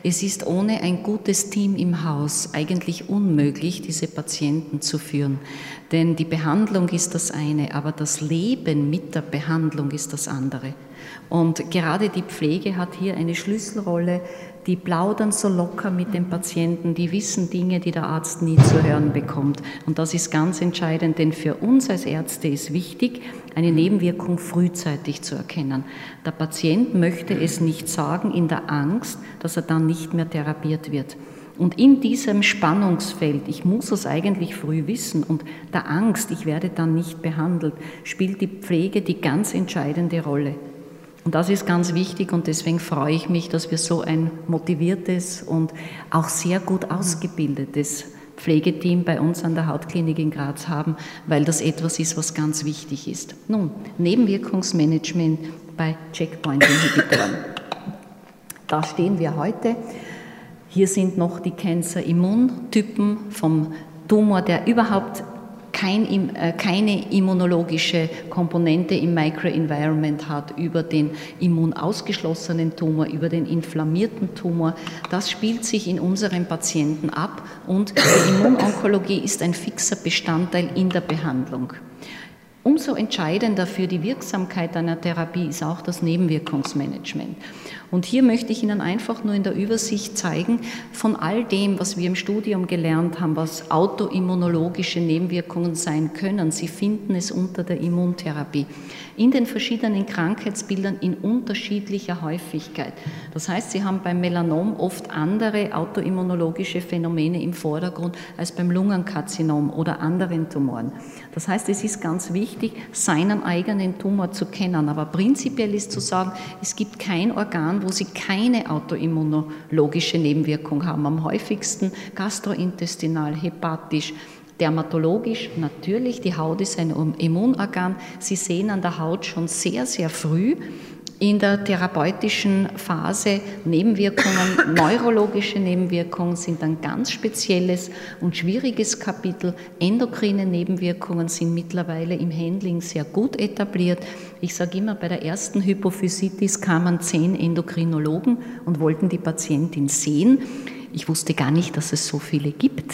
Es ist ohne ein gutes Team im Haus eigentlich unmöglich, diese Patienten zu führen. Denn die Behandlung ist das eine, aber das Leben mit der Behandlung ist das andere. Und gerade die Pflege hat hier eine Schlüsselrolle. Die plaudern so locker mit den Patienten, die wissen Dinge, die der Arzt nie zu hören bekommt. Und das ist ganz entscheidend, denn für uns als Ärzte ist wichtig, eine Nebenwirkung frühzeitig zu erkennen. Der Patient möchte es nicht sagen in der Angst, dass er dann nicht mehr therapiert wird. Und in diesem Spannungsfeld, ich muss es eigentlich früh wissen, und der Angst, ich werde dann nicht behandelt, spielt die Pflege die ganz entscheidende Rolle. Und das ist ganz wichtig und deswegen freue ich mich, dass wir so ein motiviertes und auch sehr gut ausgebildetes Pflegeteam bei uns an der Hautklinik in Graz haben, weil das etwas ist, was ganz wichtig ist. Nun, Nebenwirkungsmanagement bei Checkpoint-Inhibitoren. Da stehen wir heute. Hier sind noch die Cancer-Immuntypen vom Tumor, der überhaupt keine immunologische Komponente im Microenvironment hat, über den immunausgeschlossenen Tumor, über den inflammierten Tumor. Das spielt sich in unseren Patienten ab und die Immunonkologie ist ein fixer Bestandteil in der Behandlung. Umso entscheidender für die Wirksamkeit einer Therapie ist auch das Nebenwirkungsmanagement. Und hier möchte ich Ihnen einfach nur in der Übersicht zeigen, von all dem, was wir im Studium gelernt haben, was autoimmunologische Nebenwirkungen sein können. Sie finden es unter der Immuntherapie in den verschiedenen Krankheitsbildern in unterschiedlicher Häufigkeit. Das heißt, Sie haben beim Melanom oft andere autoimmunologische Phänomene im Vordergrund als beim Lungenkarzinom oder anderen Tumoren. Das heißt, es ist ganz wichtig, seinen eigenen Tumor zu kennen. Aber prinzipiell ist zu sagen, es gibt kein Organ, wo Sie keine autoimmunologische Nebenwirkung haben. Am häufigsten gastrointestinal, hepatisch, dermatologisch natürlich. Die Haut ist ein Immunorgan. Sie sehen an der Haut schon sehr, sehr früh in der therapeutischen Phase Nebenwirkungen. Neurologische Nebenwirkungen sind ein ganz spezielles und schwieriges Kapitel. Endokrine Nebenwirkungen sind mittlerweile im Handling sehr gut etabliert. Ich sage immer, bei der ersten Hypophysitis kamen 10 Endokrinologen und wollten die Patientin sehen. Ich wusste gar nicht, dass es so viele gibt.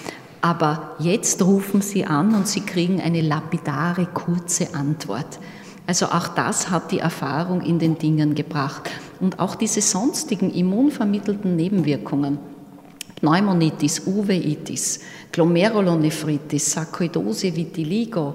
Aber jetzt rufen sie an und sie kriegen eine lapidare, kurze Antwort. Also auch das hat die Erfahrung in den Dingen gebracht. Und auch diese sonstigen immunvermittelten Nebenwirkungen, Pneumonitis, Uveitis, Glomerulonephritis, Sarkoidose, Vitiligo,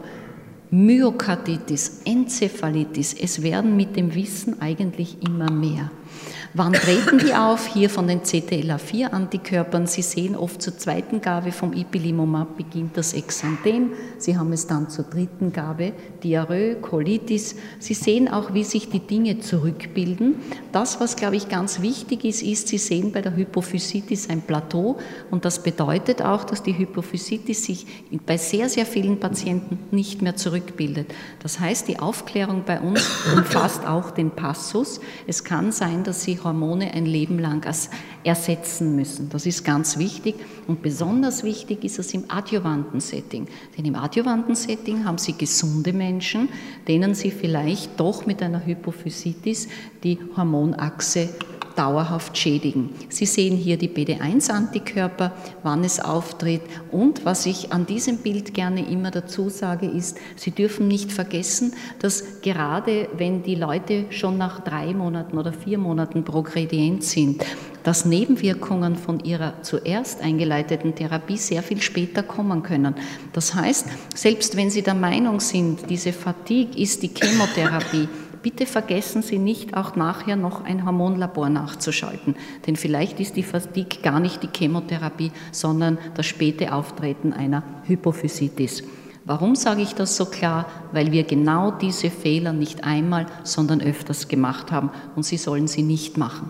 Myokarditis, Enzephalitis, es werden mit dem Wissen eigentlich immer mehr. Wann treten die auf? Hier von den CTLA4-Antikörpern. Sie sehen oft zur zweiten Gabe vom Ipilimumab beginnt das Exanthem. Sie haben es dann zur dritten Gabe, Diarrhoe, Colitis. Sie sehen auch, wie sich die Dinge zurückbilden. Das, was, glaube ich, ganz wichtig ist, Sie sehen bei der Hypophysitis ein Plateau und das bedeutet auch, dass die Hypophysitis sich bei sehr, sehr vielen Patienten nicht mehr zurückbildet. Das heißt, die Aufklärung bei uns umfasst auch den Passus. Es kann sein, dass Sie Hormone ein Leben lang ersetzen müssen. Das ist ganz wichtig und besonders wichtig ist es im adjuvanten Setting. Denn im adjuvanten Setting haben Sie gesunde Menschen, denen Sie vielleicht doch mit einer Hypophysitis die Hormonachse dauerhaft schädigen. Sie sehen hier die BD1-Antikörper, wann es auftritt und was ich an diesem Bild gerne immer dazu sage ist, Sie dürfen nicht vergessen, dass gerade wenn die Leute schon nach 3 Monaten oder 4 Monaten progredient sind, dass Nebenwirkungen von ihrer zuerst eingeleiteten Therapie sehr viel später kommen können. Das heißt, selbst wenn Sie der Meinung sind, diese Fatigue ist die Chemotherapie, bitte vergessen Sie nicht, auch nachher noch ein Hormonlabor nachzuschalten, denn vielleicht ist die Fatigue gar nicht die Chemotherapie, sondern das späte Auftreten einer Hypophysitis. Warum sage ich das so klar? Weil wir genau diese Fehler nicht einmal, sondern öfters gemacht haben und Sie sollen sie nicht machen.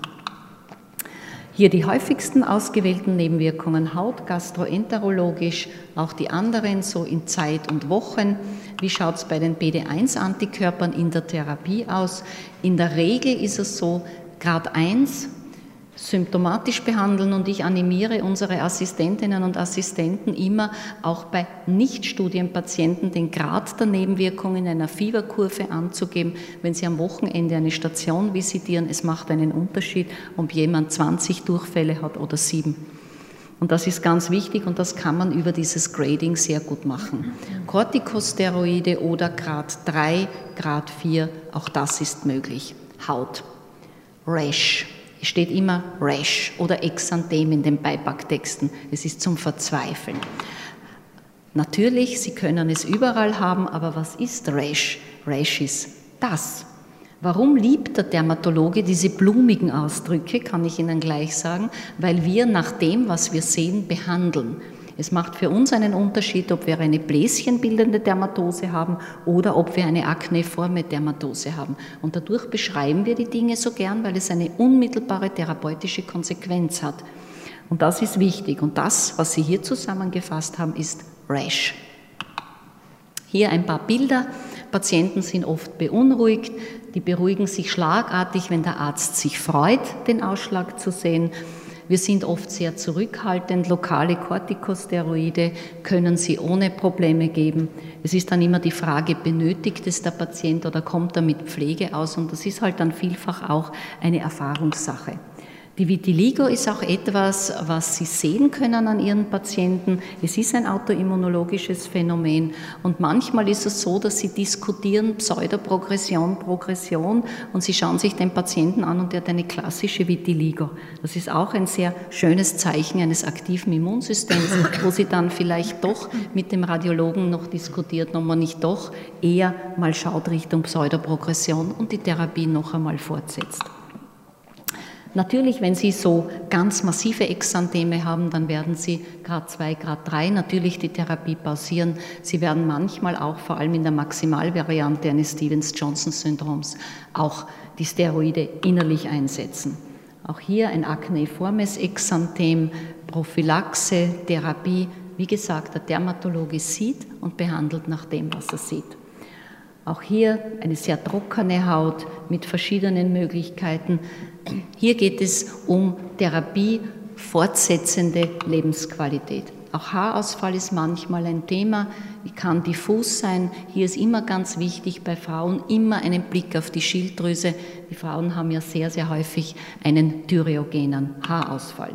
Hier die häufigsten ausgewählten Nebenwirkungen, Haut, gastroenterologisch, auch die anderen so in Zeit und Wochen. Wie schaut es bei den BD1-Antikörpern in der Therapie aus? In der Regel ist es so, Grad 1, symptomatisch behandeln und ich animiere unsere Assistentinnen und Assistenten immer auch bei Nicht-Studienpatienten den Grad der Nebenwirkung in einer Fieberkurve anzugeben, wenn sie am Wochenende eine Station visitieren. Es macht einen Unterschied, ob jemand 20 Durchfälle hat oder 7. Und das ist ganz wichtig und das kann man über dieses Grading sehr gut machen. Corticosteroide oder Grad 3, Grad 4, auch das ist möglich. Haut, Rash. Es steht immer Rash oder Exanthem in den Beipacktexten. Es ist zum Verzweifeln. Natürlich, Sie können es überall haben, aber was ist Rash? Rash ist das. Warum liebt der Dermatologe diese blumigen Ausdrücke, kann ich Ihnen gleich sagen, weil wir nach dem, was wir sehen, behandeln. Es macht für uns einen Unterschied, ob wir eine bläschenbildende Dermatose haben oder ob wir eine akneiforme Dermatose haben. Und dadurch beschreiben wir die Dinge so gern, weil es eine unmittelbare therapeutische Konsequenz hat. Und das ist wichtig. Und das, was Sie hier zusammengefasst haben, ist Rash. Hier ein paar Bilder. Patienten sind oft beunruhigt. Die beruhigen sich schlagartig, wenn der Arzt sich freut, den Ausschlag zu sehen. Wir sind oft sehr zurückhaltend. Lokale Corticosteroide können Sie ohne Probleme geben. Es ist dann immer die Frage, benötigt es der Patient oder kommt er mit Pflege aus? Und das ist halt dann vielfach auch eine Erfahrungssache. Die Vitiligo ist auch etwas, was Sie sehen können an Ihren Patienten. Es ist ein autoimmunologisches Phänomen und manchmal ist es so, dass Sie diskutieren Pseudoprogression, Progression und Sie schauen sich den Patienten an und der hat eine klassische Vitiligo. Das ist auch ein sehr schönes Zeichen eines aktiven Immunsystems, wo Sie dann vielleicht doch mit dem Radiologen noch diskutiert, ob man nicht doch eher mal schaut Richtung Pseudoprogression und die Therapie noch einmal fortsetzt. Natürlich, wenn Sie so ganz massive Exantheme haben, dann werden Sie Grad 2, Grad 3 natürlich die Therapie pausieren. Sie werden manchmal auch, vor allem in der Maximalvariante eines Stevens-Johnson-Syndroms, auch die Steroide innerlich einsetzen. Auch hier ein akneiformes Exanthem, Prophylaxe, Therapie. Wie gesagt, der Dermatologe sieht und behandelt nach dem, was er sieht. Auch hier eine sehr trockene Haut mit verschiedenen Möglichkeiten. Hier geht es um Therapie, fortsetzende Lebensqualität. Auch Haarausfall ist manchmal ein Thema, kann diffus sein. Hier ist immer ganz wichtig bei Frauen immer einen Blick auf die Schilddrüse. Die Frauen haben ja sehr, sehr häufig einen thyreogenen Haarausfall.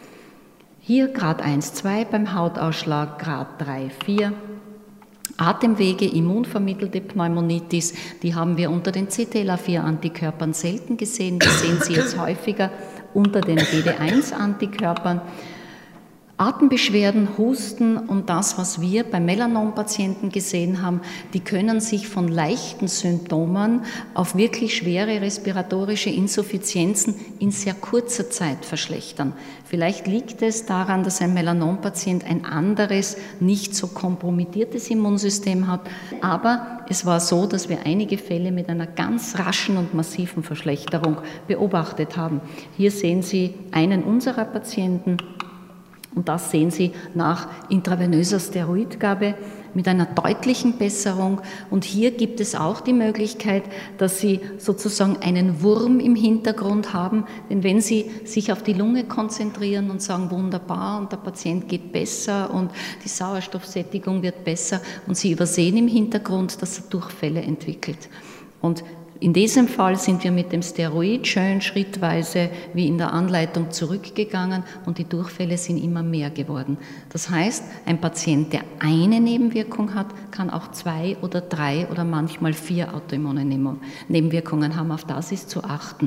Hier Grad 1, 2 beim Hautausschlag, Grad 3, 4. Atemwege, immunvermittelte Pneumonitis, die haben wir unter den CTLA4-Antikörpern selten gesehen. Wir sehen sie jetzt häufiger unter den BD1-Antikörpern. Atembeschwerden, Husten und das, was wir bei Melanompatienten gesehen haben, die können sich von leichten Symptomen auf wirklich schwere respiratorische Insuffizienzen in sehr kurzer Zeit verschlechtern. Vielleicht liegt es daran, dass ein Melanompatient ein anderes, nicht so kompromittiertes Immunsystem hat, aber es war so, dass wir einige Fälle mit einer ganz raschen und massiven Verschlechterung beobachtet haben. Hier sehen Sie einen unserer Patienten. Und das sehen Sie nach intravenöser Steroidgabe mit einer deutlichen Besserung. Und hier gibt es auch die Möglichkeit, dass Sie sozusagen einen Wurm im Hintergrund haben. Denn wenn Sie sich auf die Lunge konzentrieren und sagen, wunderbar, und der Patient geht besser und die Sauerstoffsättigung wird besser und Sie übersehen im Hintergrund, dass er Durchfälle entwickelt. Und in diesem Fall sind wir mit dem Steroid schön schrittweise wie in der Anleitung zurückgegangen und die Durchfälle sind immer mehr geworden. Das heißt, ein Patient, der eine Nebenwirkung hat, kann auch 2 oder 3 oder manchmal 4 autoimmune Nebenwirkungen haben. Auf das ist zu achten.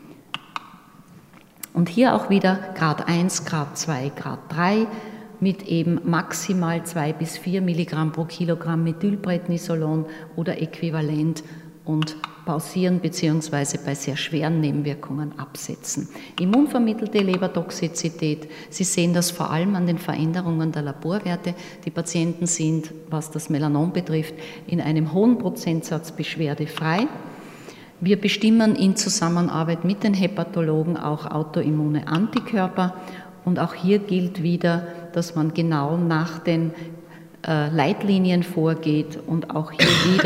Und hier auch wieder Grad 1, Grad 2, Grad 3 mit eben maximal 2 bis 4 Milligramm pro Kilogramm Methylprednisolon oder äquivalent und pausieren bzw. bei sehr schweren Nebenwirkungen absetzen. Immunvermittelte Lebertoxizität, Sie sehen das vor allem an den Veränderungen der Laborwerte. Die Patienten sind, was das Melanom betrifft, in einem hohen Prozentsatz beschwerdefrei. Wir bestimmen in Zusammenarbeit mit den Hepatologen auch autoimmune Antikörper und auch hier gilt wieder, dass man genau nach den Leitlinien vorgeht und auch hier wieder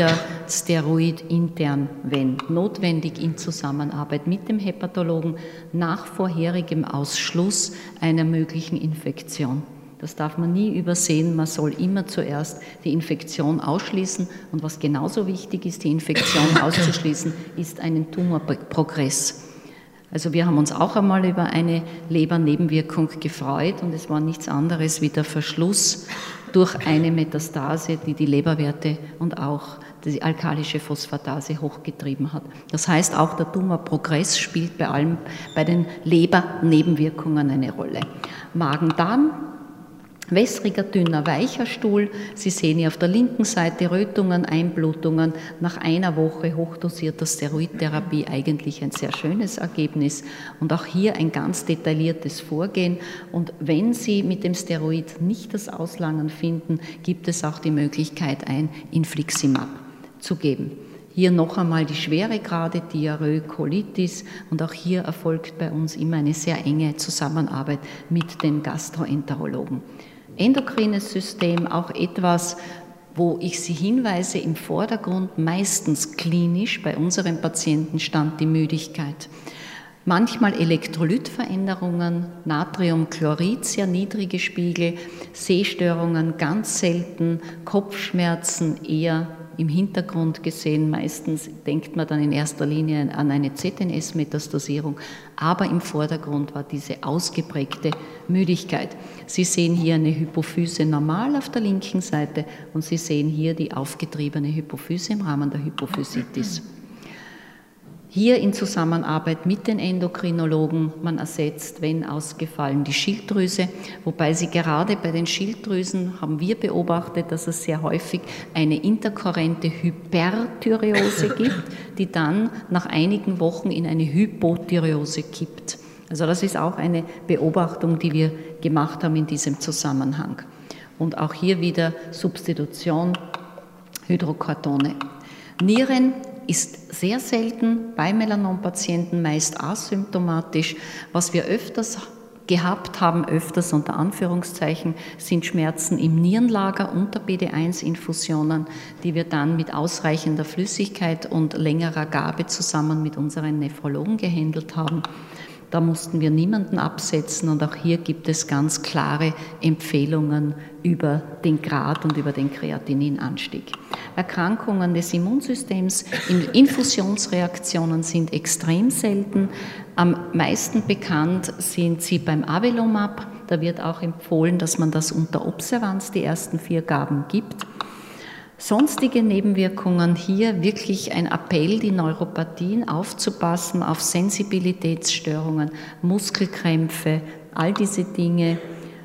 Steroid intern, wenn notwendig, in Zusammenarbeit mit dem Hepatologen nach vorherigem Ausschluss einer möglichen Infektion. Das darf man nie übersehen, man soll immer zuerst die Infektion ausschließen und was genauso wichtig ist, die Infektion auszuschließen, ist einen Tumorprogress. Also wir haben uns auch einmal über eine Lebernebenwirkung gefreut und es war nichts anderes wie der Verschluss durch eine Metastase, die die Leberwerte und auch die alkalische Phosphatase hochgetrieben hat. Das heißt, auch der Tumorprogress spielt bei allem bei den Lebernebenwirkungen eine Rolle. Magen-Darm, wässriger, dünner, weicher Stuhl. Sie sehen hier auf der linken Seite Rötungen, Einblutungen. Nach einer Woche hochdosierter Steroidtherapie eigentlich ein sehr schönes Ergebnis. Und auch hier ein ganz detailliertes Vorgehen. Und wenn Sie mit dem Steroid nicht das Auslangen finden, gibt es auch die Möglichkeit, ein Infliximab zu geben. Hier noch einmal die Schweregrade, Diarrhoe, Colitis und auch hier erfolgt bei uns immer eine sehr enge Zusammenarbeit mit den Gastroenterologen. Endokrines System, auch etwas, wo ich Sie hinweise, im Vordergrund meistens klinisch, bei unseren Patienten stand die Müdigkeit. Manchmal Elektrolytveränderungen, Natriumchlorid, sehr niedrige Spiegel, Sehstörungen ganz selten, Kopfschmerzen eher im Hintergrund gesehen. Meistens denkt man dann in erster Linie an eine ZNS-Metastasierung, aber im Vordergrund war diese ausgeprägte Müdigkeit. Sie sehen hier eine Hypophyse normal auf der linken Seite und Sie sehen hier die aufgetriebene Hypophyse im Rahmen der Hypophysitis. Hier in Zusammenarbeit mit den Endokrinologen, man ersetzt, wenn ausgefallen, die Schilddrüse, wobei Sie gerade bei den Schilddrüsen haben wir beobachtet, dass es sehr häufig eine interkurrente Hyperthyreose gibt, die dann nach einigen Wochen in eine Hypothyreose kippt. Also das ist auch eine Beobachtung, die wir gemacht haben in diesem Zusammenhang. Und auch hier wieder Substitution, Hydrocodone. Nieren ist sehr selten bei Melanompatienten, meist asymptomatisch. Was wir öfters gehabt haben, öfters unter Anführungszeichen, sind Schmerzen im Nierenlager unter BD1-Infusionen, die wir dann mit ausreichender Flüssigkeit und längerer Gabe zusammen mit unseren Nephrologen gehandelt haben. Da mussten wir niemanden absetzen und auch hier gibt es ganz klare Empfehlungen über den Grad und über den Kreatininanstieg. Erkrankungen des Immunsystems, Infusionsreaktionen sind extrem selten. Am meisten bekannt sind sie beim Avelumab. Da wird auch empfohlen, dass man das unter Observanz die ersten 4 Gaben gibt. Sonstige Nebenwirkungen, hier wirklich ein Appell, die Neuropathien aufzupassen, auf Sensibilitätsstörungen, Muskelkrämpfe, all diese Dinge.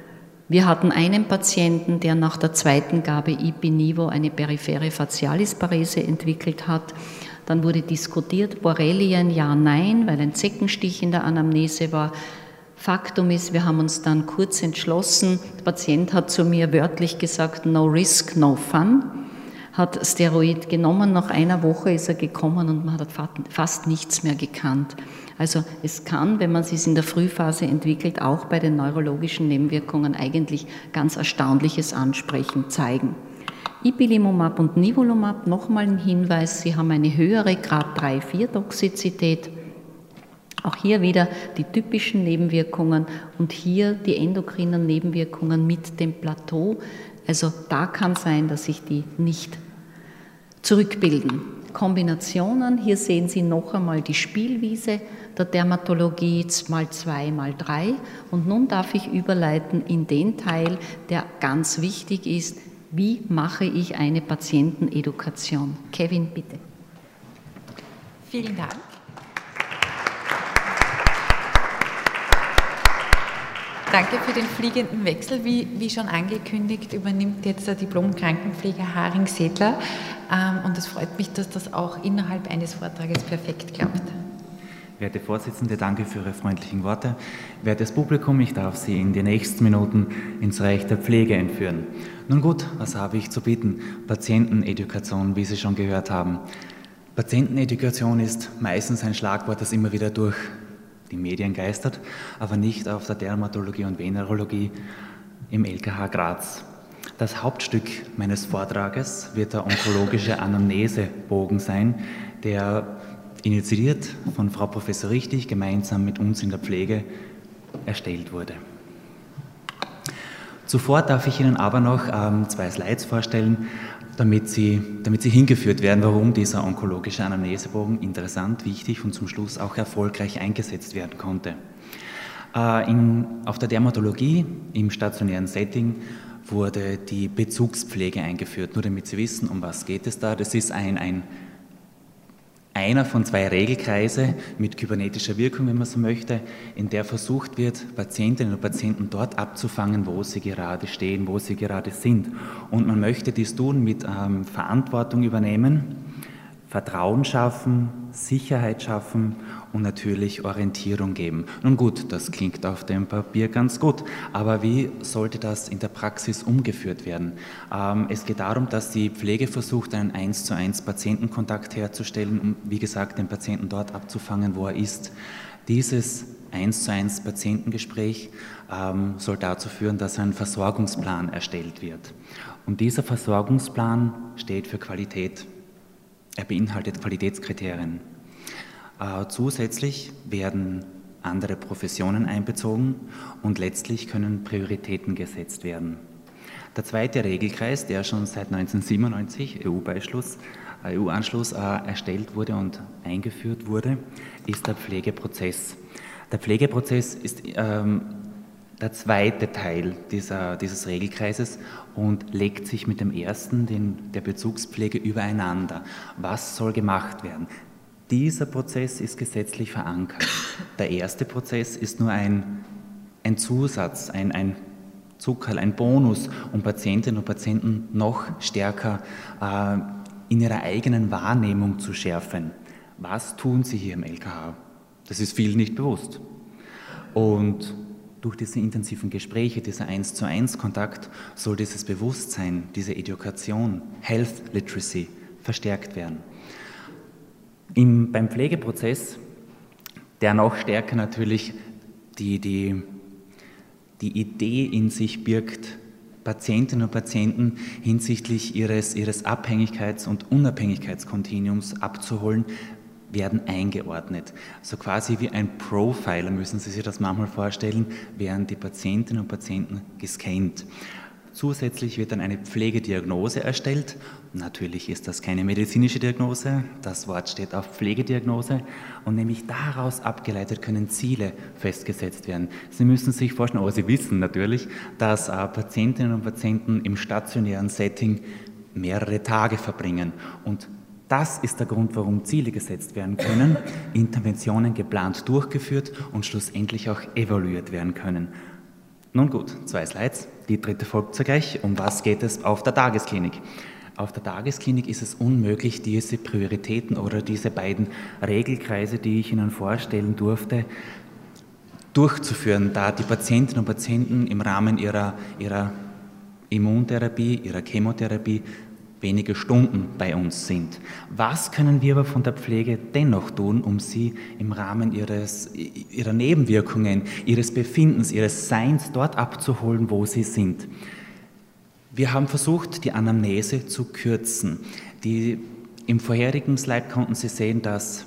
Wir hatten einen Patienten, der nach der 2. Gabe Ipi/Nivo eine periphere Facialisparese entwickelt hat. Dann wurde diskutiert, Borrelien, ja, nein, weil ein Zeckenstich in der Anamnese war. Faktum ist, wir haben uns dann kurz entschlossen, der Patient hat zu mir wörtlich gesagt, no risk, no fun. Hat Steroid genommen, nach einer Woche ist er gekommen und man hat fast nichts mehr gekannt. Also es kann, wenn man es in der Frühphase entwickelt, auch bei den neurologischen Nebenwirkungen eigentlich ganz erstaunliches Ansprechen zeigen. Ipilimumab und Nivolumab, nochmal ein Hinweis, sie haben eine höhere Grad 3-4 Toxizität. Auch hier wieder die typischen Nebenwirkungen und hier die endokrinen Nebenwirkungen mit dem Plateau. Also da kann sein, dass sich die nicht zurückbilden. Kombinationen, hier sehen Sie noch einmal die Spielwiese der Dermatologie, mal 2, mal 3. Und nun darf ich überleiten in den Teil, der ganz wichtig ist, wie mache ich eine Patientenedukation? Kevin, bitte. Vielen Dank. Danke für den fliegenden Wechsel. Wie schon angekündigt, übernimmt jetzt der Diplom-Krankenpfleger Haring-Sedler. Und es freut mich, dass das auch innerhalb eines Vortrages perfekt klappt. Werte Vorsitzende, danke für Ihre freundlichen Worte. Wertes Publikum, ich darf Sie in den nächsten Minuten ins Reich der Pflege entführen. Nun gut, was habe ich zu bieten? Patientenedukation, wie Sie schon gehört haben. Patientenedukation ist meistens ein Schlagwort, das immer wieder durch die Medien geistert, aber nicht auf der Dermatologie und Venerologie im LKH Graz. Das Hauptstück meines Vortrages wird der onkologische Anamnesebogen sein, der initiiert von Frau Professor Richtig gemeinsam mit uns in der Pflege erstellt wurde. Zuvor darf ich Ihnen aber noch 2 Slides vorstellen, damit Sie hingeführt werden, warum dieser onkologische Anamnesebogen interessant, wichtig und zum Schluss auch erfolgreich eingesetzt werden konnte. Auf der Dermatologie im stationären Setting wurde die Bezugspflege eingeführt. Nur damit Sie wissen, um was geht es da. Das ist einer von 2 Regelkreise mit kybernetischer Wirkung, wenn man so möchte, in der versucht wird, Patientinnen und Patienten dort abzufangen, wo sie gerade stehen, wo sie gerade sind. Und man möchte dies tun mit Verantwortung übernehmen, Vertrauen schaffen, Sicherheit schaffen und natürlich Orientierung geben. Nun gut, das klingt auf dem Papier ganz gut, aber wie sollte das in der Praxis umgeführt werden? Es geht darum, dass die Pflege versucht, einen 1:1 Patientenkontakt herzustellen, um, wie gesagt, den Patienten dort abzufangen, wo er ist. Dieses 1:1 Patientengespräch soll dazu führen, dass ein Versorgungsplan erstellt wird. Und dieser Versorgungsplan steht für Qualität. Er beinhaltet Qualitätskriterien. Zusätzlich werden andere Professionen einbezogen und letztlich können Prioritäten gesetzt werden. Der zweite Regelkreis, der schon seit 1997, EU-Anschluss, erstellt wurde und eingeführt wurde, ist der Pflegeprozess. Der Pflegeprozess ist der zweite Teil dieses Regelkreises und legt sich mit dem ersten, der Bezugspflege, übereinander. Was soll gemacht werden? Dieser Prozess ist gesetzlich verankert. Der erste Prozess ist nur ein Zusatz, ein Zuckerl, ein Bonus, um Patientinnen und Patienten noch stärker in ihrer eigenen Wahrnehmung zu schärfen. Was tun sie hier im LKH? Das ist vielen nicht bewusst. Und durch diese intensiven Gespräche, dieser 1:1 Kontakt, soll dieses Bewusstsein, diese Education, Health Literacy verstärkt werden. Beim Pflegeprozess, der noch stärker natürlich die Idee in sich birgt, Patientinnen und Patienten hinsichtlich ihres Abhängigkeits- und Unabhängigkeitskontinuums abzuholen, werden eingeordnet. So quasi wie ein Profiler, müssen Sie sich das manchmal vorstellen, werden die Patientinnen und Patienten gescannt. Zusätzlich wird dann eine Pflegediagnose erstellt. Natürlich ist das keine medizinische Diagnose, das Wort steht auf Pflegediagnose und nämlich daraus abgeleitet können Ziele festgesetzt werden. Sie müssen sich vorstellen, aber Sie wissen natürlich, dass Patientinnen und Patienten im stationären Setting mehrere Tage verbringen und das ist der Grund, warum Ziele gesetzt werden können, Interventionen geplant durchgeführt und schlussendlich auch evaluiert werden können. Nun gut, 2 Slides, die dritte folgt sogleich. Um was geht es auf der Tagesklinik? Auf der Tagesklinik ist es unmöglich, diese Prioritäten oder diese beiden Regelkreise, die ich Ihnen vorstellen durfte, durchzuführen, da die Patientinnen und Patienten im Rahmen ihrer Immuntherapie, ihrer Chemotherapie wenige Stunden bei uns sind. Was können wir aber von der Pflege dennoch tun, um sie im Rahmen ihrer Nebenwirkungen, ihres Befindens, ihres Seins dort abzuholen, wo sie sind? Wir haben versucht, die Anamnese zu kürzen. Im vorherigen Slide konnten Sie sehen, dass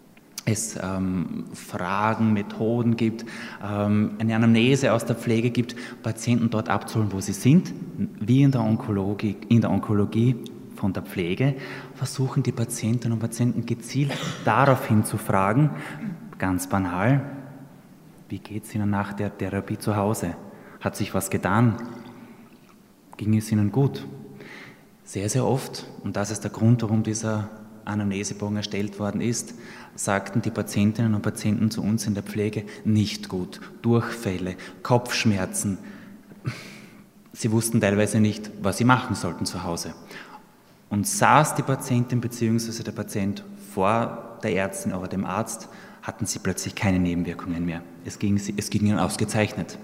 es Fragen, Methoden gibt, eine Anamnese aus der Pflege gibt, Patienten dort abzuholen, wo sie sind. Wie in der Onkologie von der Pflege versuchen die Patientinnen und Patienten gezielt daraufhin zu fragen, ganz banal, wie geht es Ihnen nach der Therapie zu Hause? Hat sich was getan? Ging es Ihnen gut? Sehr, sehr oft, und das ist der Grund, warum dieser Anamnesebogen erstellt worden ist, sagten die Patientinnen und Patienten zu uns in der Pflege, nicht gut, Durchfälle, Kopfschmerzen. Sie wussten teilweise nicht, was sie machen sollten zu Hause. Und saß die Patientin bzw. der Patient vor der Ärztin oder dem Arzt, hatten sie plötzlich keine Nebenwirkungen mehr. Es ging ihnen ausgezeichnet.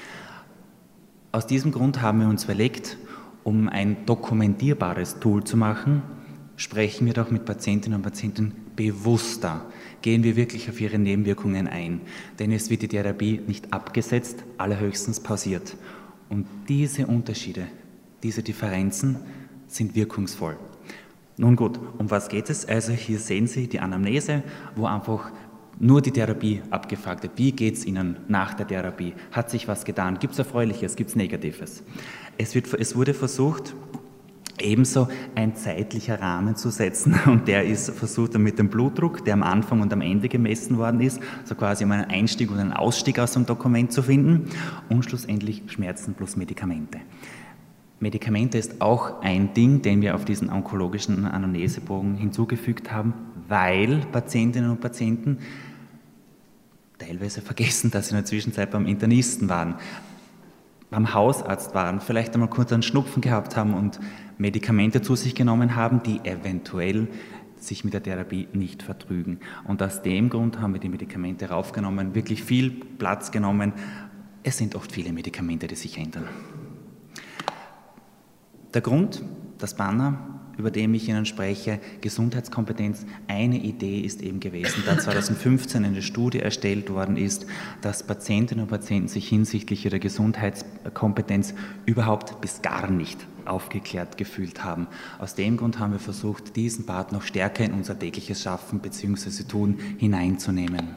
Aus diesem Grund haben wir uns überlegt, um ein dokumentierbares Tool zu machen, sprechen wir doch mit Patientinnen und Patienten bewusster. Gehen wir wirklich auf ihre Nebenwirkungen ein. Denn es wird die Therapie nicht abgesetzt, allerhöchstens pausiert. Und diese Unterschiede, diese Differenzen sind wirkungsvoll. Nun gut, um was geht es? Also hier sehen Sie die Anamnese, wo einfach nur die Therapie abgefragt wird. Wie geht es Ihnen nach der Therapie? Hat sich was getan? Gibt es Erfreuliches? Gibt es Negatives? Es wurde versucht, ebenso ein zeitlicher Rahmen zu setzen, und der ist versucht mit dem Blutdruck, der am Anfang und am Ende gemessen worden ist, so quasi um einen Einstieg und einen Ausstieg aus dem Dokument zu finden, und schlussendlich Schmerzen plus Medikamente. Medikamente ist auch ein Ding, den wir auf diesen onkologischen Anamnesebogen hinzugefügt haben, weil Patientinnen und Patienten teilweise vergessen, dass sie in der Zwischenzeit beim Internisten waren, beim Hausarzt waren, vielleicht einmal kurz einen Schnupfen gehabt haben und Medikamente zu sich genommen haben, die eventuell sich mit der Therapie nicht vertrügen. Und aus dem Grund haben wir die Medikamente raufgenommen, wirklich viel Platz genommen. Es sind oft viele Medikamente, die sich ändern. Der Grund, das Banner, über dem ich Ihnen spreche, Gesundheitskompetenz, eine Idee ist eben gewesen, da 2015 eine Studie erstellt worden ist, dass Patientinnen und Patienten sich hinsichtlich ihrer Gesundheitskompetenz überhaupt bis gar nicht aufgeklärt gefühlt haben. Aus dem Grund haben wir versucht, diesen Part noch stärker in unser tägliches Schaffen bzw. Tun hineinzunehmen.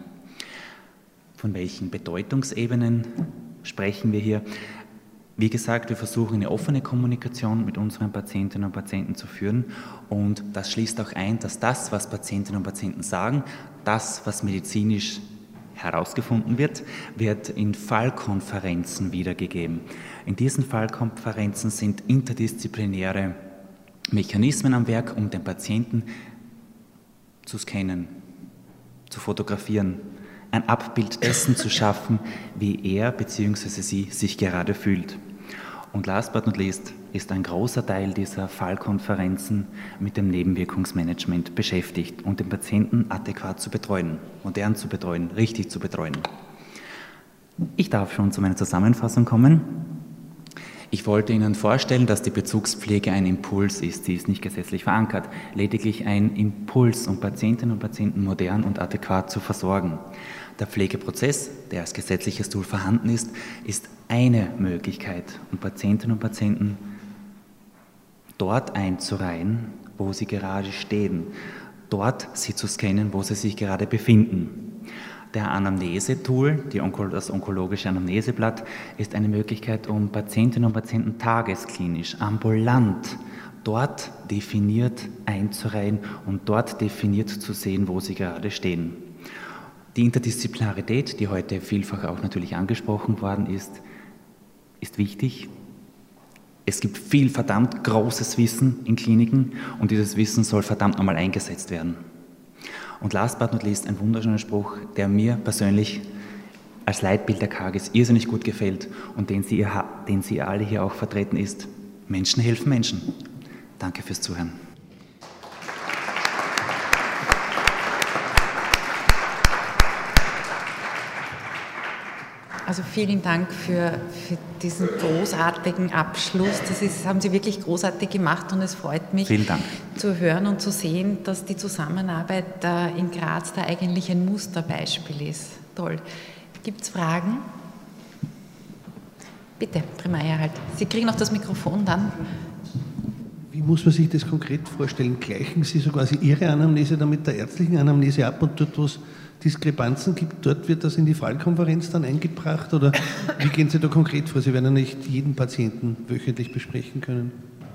Von welchen Bedeutungsebenen sprechen wir hier? Wie gesagt, wir versuchen eine offene Kommunikation mit unseren Patientinnen und Patienten zu führen, und das schließt auch ein, dass das, was Patientinnen und Patienten sagen, das, was medizinisch herausgefunden wird, wird in Fallkonferenzen wiedergegeben. In diesen Fallkonferenzen sind interdisziplinäre Mechanismen am Werk, um den Patienten zu scannen, zu fotografieren, ein Abbild dessen zu schaffen, wie er bzw. sie sich gerade fühlt. Und last but not least ist ein großer Teil dieser Fallkonferenzen mit dem Nebenwirkungsmanagement beschäftigt und den Patienten adäquat zu betreuen, modern zu betreuen, richtig zu betreuen. Ich darf schon zu meiner Zusammenfassung kommen. Ich wollte Ihnen vorstellen, dass die Bezugspflege ein Impuls ist. Sie ist nicht gesetzlich verankert, lediglich ein Impuls, um Patientinnen und Patienten modern und adäquat zu versorgen. Der Pflegeprozess, der als gesetzliches Tool vorhanden ist eine Möglichkeit, um Patientinnen und Patienten dort einzureihen, wo sie gerade stehen, dort sie zu scannen, wo sie sich gerade befinden. Der Anamnese-Tool, das onkologische Anamneseblatt, ist eine Möglichkeit, um Patientinnen und Patienten tagesklinisch, ambulant, dort definiert einzureihen und dort definiert zu sehen, wo sie gerade stehen. Die Interdisziplinarität, die heute vielfach auch natürlich angesprochen worden ist wichtig. Es gibt viel verdammt großes Wissen in Kliniken, und dieses Wissen soll verdammt nochmal eingesetzt werden. Und last but not least ein wunderschöner Spruch, der mir persönlich als Leitbild der KAGES irrsinnig gut gefällt und den Sie alle hier auch vertreten ist: Menschen helfen Menschen. Danke fürs Zuhören. Also vielen Dank für diesen großartigen Abschluss. Das haben Sie wirklich großartig gemacht, und es freut mich zu hören und zu sehen, dass die Zusammenarbeit in Graz da eigentlich ein Musterbeispiel ist. Toll. Gibt es Fragen? Bitte, Frau Meier, halt. Sie kriegen noch das Mikrofon dann. Wie muss man sich das konkret vorstellen? Gleichen Sie so quasi Ihre Anamnese dann mit der ärztlichen Anamnese ab, und dort, wo es Diskrepanzen gibt, dort wird das in die Fallkonferenz dann eingebracht, oder wie gehen Sie da konkret vor? Sie werden ja nicht jeden Patienten wöchentlich besprechen können.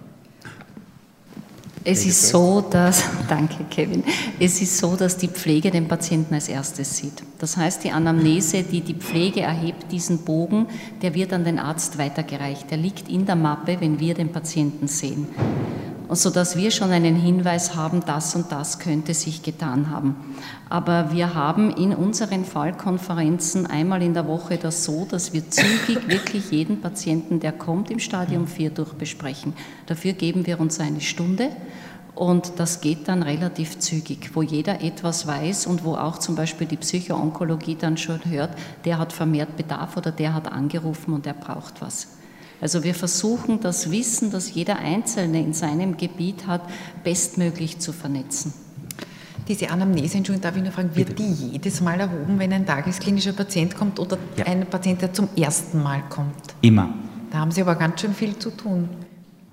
Es ist so, dass, danke Kevin, es ist so, dass die Pflege den Patienten als erstes sieht. Das heißt, die Anamnese, die die Pflege erhebt, diesen Bogen, der wird an den Arzt weitergereicht. Der liegt in der Mappe, wenn wir den Patienten sehen. Sodass wir schon einen Hinweis haben, das und das könnte sich getan haben. Aber wir haben in unseren Fallkonferenzen einmal in der Woche das so, dass wir zügig wirklich jeden Patienten, der kommt, im Stadium 4 durchbesprechen. Dafür geben wir uns eine Stunde, und das geht dann relativ zügig, wo jeder etwas weiß und wo auch zum Beispiel die Psychoonkologie dann schon hört, der hat vermehrt Bedarf oder der hat angerufen und er braucht was. Also wir versuchen, das Wissen, das jeder Einzelne in seinem Gebiet hat, bestmöglich zu vernetzen. Diese Anamnese, Entschuldigung, darf ich nur fragen, wird die jedes Mal erhoben, wenn ein tagesklinischer Patient kommt, oder ein Patient, der zum ersten Mal kommt? Immer. Da haben Sie aber ganz schön viel zu tun.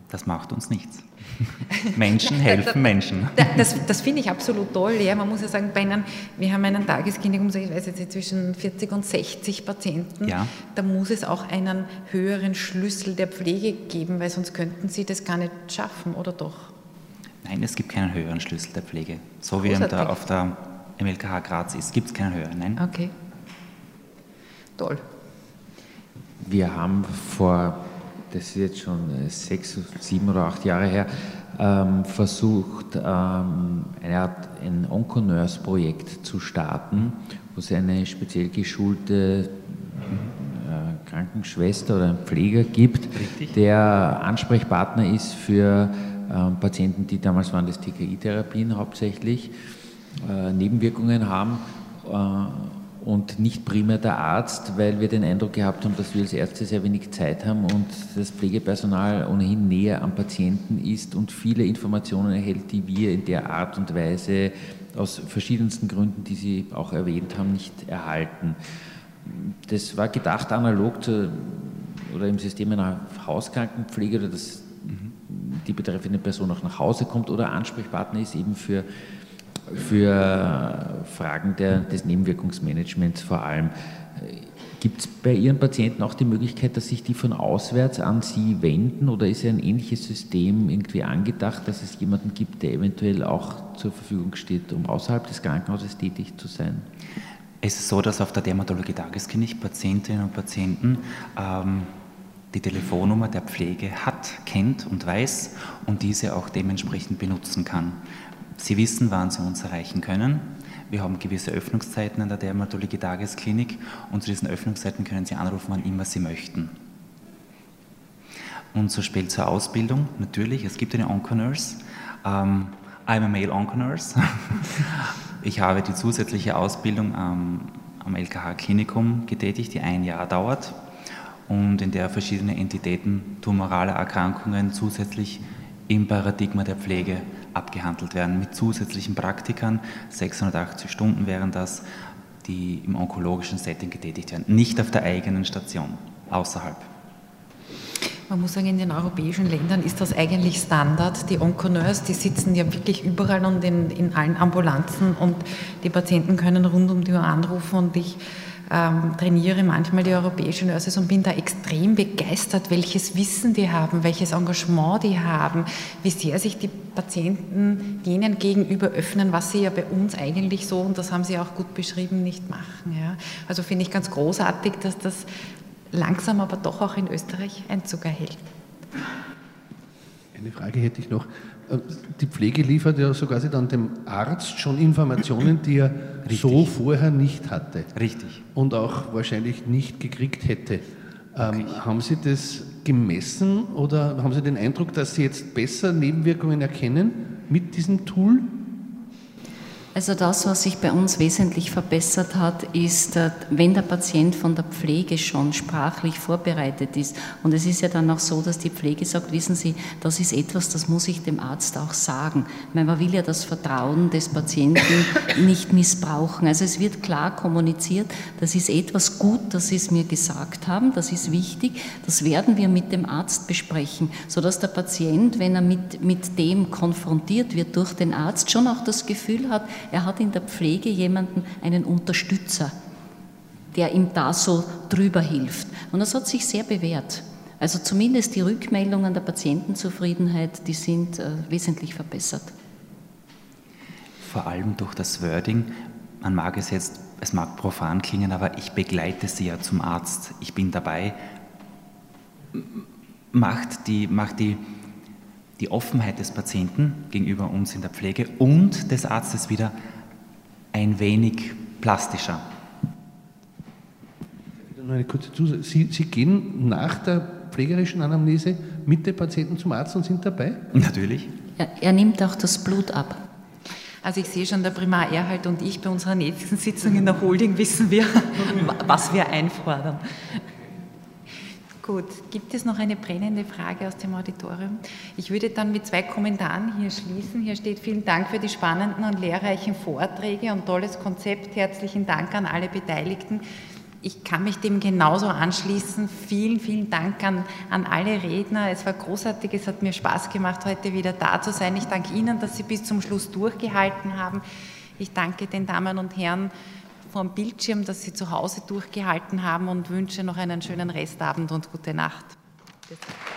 Das macht uns nichts. Menschen helfen Menschen. Das finde ich absolut toll. Ja. Man muss ja sagen, wir haben einen Tagesklinikum, ich weiß jetzt zwischen 40 und 60 Patienten. Ja. Da muss es auch einen höheren Schlüssel der Pflege geben, weil sonst könnten Sie das gar nicht schaffen, oder doch? Nein, es gibt keinen höheren Schlüssel der Pflege. So wie auf der MLKH Graz ist, gibt es keinen höheren. Nein. Okay. Toll. Wir haben das ist jetzt schon 6, 7 oder 8 Jahre her, versucht, ein Onco-Nurse-Projekt zu starten, wo es eine speziell geschulte Krankenschwester oder einen Pfleger gibt, Richtig. der Ansprechpartner ist für Patienten, die damals waren das TKI-Therapien hauptsächlich, Nebenwirkungen haben und nicht primär der Arzt, weil wir den Eindruck gehabt haben, dass wir als Ärzte sehr wenig Zeit haben und das Pflegepersonal ohnehin näher am Patienten ist und viele Informationen erhält, die wir in der Art und Weise aus verschiedensten Gründen, die Sie auch erwähnt haben, nicht erhalten. Das war gedacht analog oder im System einer Hauskrankenpflege, oder dass die betreffende Person auch nach Hause kommt oder Ansprechpartner ist eben für Fragen des Nebenwirkungsmanagements vor allem. Gibt es bei Ihren Patienten auch die Möglichkeit, dass sich die von auswärts an Sie wenden, oder ist ein ähnliches System irgendwie angedacht, dass es jemanden gibt, der eventuell auch zur Verfügung steht, um außerhalb des Krankenhauses tätig zu sein? Es ist so, dass auf der Dermatologie Tagesklinik Patientinnen und Patienten die Telefonnummer der Pflege kennt und weiß und diese auch dementsprechend benutzen kann. Sie wissen, wann Sie uns erreichen können. Wir haben gewisse Öffnungszeiten an der Dermatologie Tagesklinik und zu diesen Öffnungszeiten können Sie anrufen, wann immer Sie möchten. Und so spielt zur Ausbildung natürlich, es gibt eine Onco-Nurse. I'm a male Onco-Nurse. Ich habe die zusätzliche Ausbildung am LKH-Klinikum getätigt, die 1 Jahr dauert und in der verschiedene Entitäten tumoraler Erkrankungen zusätzlich im Paradigma der Pflege abgehandelt werden, mit zusätzlichen Praktikern. 680 Stunden wären das, die im onkologischen Setting getätigt werden, nicht auf der eigenen Station, außerhalb. Man muss sagen, in den europäischen Ländern ist das eigentlich Standard. Die Onco-Nurse, die sitzen ja wirklich überall und in allen Ambulanzen und die Patienten können rund um die Uhr anrufen und ich trainiere manchmal die europäischen Nurses und bin da extrem begeistert, welches Wissen die haben, welches Engagement die haben, wie sehr sich die Patienten denen gegenüber öffnen, was sie ja bei uns eigentlich so, und das haben Sie auch gut beschrieben, nicht machen. Ja. Also finde ich ganz großartig, dass das langsam aber doch auch in Österreich Einzug erhält. Eine Frage hätte ich noch. Die Pflege liefert ja so quasi dann dem Arzt schon Informationen, die er Richtig. So vorher nicht hatte. Richtig. Und auch wahrscheinlich nicht gekriegt hätte. Okay. Haben Sie das gemessen oder haben Sie den Eindruck, dass Sie jetzt besser Nebenwirkungen erkennen mit diesem Tool? Also das, was sich bei uns wesentlich verbessert hat, ist, wenn der Patient von der Pflege schon sprachlich vorbereitet ist. Und es ist ja dann auch so, dass die Pflege sagt, wissen Sie, das ist etwas, das muss ich dem Arzt auch sagen. Weil man will ja das Vertrauen des Patienten nicht missbrauchen. Also es wird klar kommuniziert, das ist etwas gut, das Sie es mir gesagt haben, das ist wichtig, das werden wir mit dem Arzt besprechen, sodass der Patient, wenn er mit dem konfrontiert wird durch den Arzt, schon auch das Gefühl hat, er hat in der Pflege jemanden, einen Unterstützer, der ihm da so drüber hilft. Und das hat sich sehr bewährt. Also zumindest die Rückmeldungen der Patientenzufriedenheit, die sind wesentlich verbessert. Vor allem durch das Wording, es mag profan klingen, aber ich begleite Sie ja zum Arzt, ich bin dabei, macht die Offenheit des Patienten gegenüber uns in der Pflege und des Arztes wieder ein wenig plastischer. Noch eine kurze Zusatz. Sie gehen nach der pflegerischen Anamnese mit den Patienten zum Arzt und sind dabei? Natürlich. Er nimmt auch das Blut ab. Also ich sehe schon, der Primar Erhalt und ich bei unserer nächsten Sitzung in der Holding wissen wir, was wir einfordern. Gut, gibt es noch eine brennende Frage aus dem Auditorium? Ich würde dann mit 2 Kommentaren hier schließen. Hier steht: Vielen Dank für die spannenden und lehrreichen Vorträge und tolles Konzept. Herzlichen Dank an alle Beteiligten. ich kann mich dem genauso anschließen. Vielen, vielen Dank an alle Redner. Es war großartig, es hat mir Spaß gemacht, heute wieder da zu sein. Ich danke Ihnen, dass Sie bis zum Schluss durchgehalten haben. Ich danke den Damen und Herren vom Bildschirm, dass Sie zu Hause durchgehalten haben und wünsche noch einen schönen Restabend und gute Nacht.